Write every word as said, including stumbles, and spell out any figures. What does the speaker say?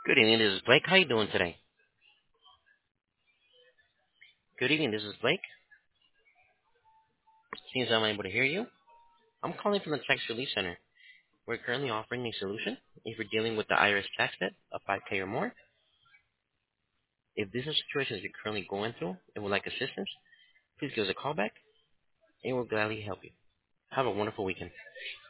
Good evening, this is Blake. How you doing today? Good evening, this is Blake. Seems I'm able to hear you. I'm calling from the Tax Relief Center. We're currently offering a solution if you're dealing with the I R S tax debt of five K or more. If this is a situation you're currently going through and would like assistance, please give us a call back and we'll gladly help you. Have a wonderful weekend.